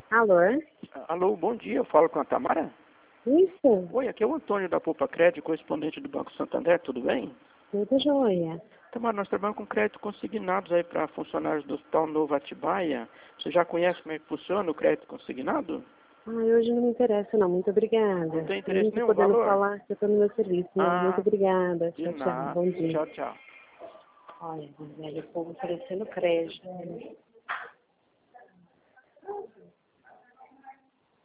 Alô? Alô, bom dia, eu falo com a Tamara? Isso? Oi, aqui é o Antônio da Poupa Crédito, correspondente do Banco Santander, tudo bem? Tudo jóia. Tamara, nós trabalhamos com crédito consignados aí para funcionários do Hospital Novo Atibaia. Você já conhece como é que funciona o crédito consignado? Hoje não me interessa não, muito obrigada. Não tem Nem interesse tô nenhum, podendo valor? falar que eu tô no meu serviço. Não, muito Ah, obrigada. de Tchau, tchau. nada. Bom dia. Tchau, tchau. Olha, velho, o povo oferecendo crédito.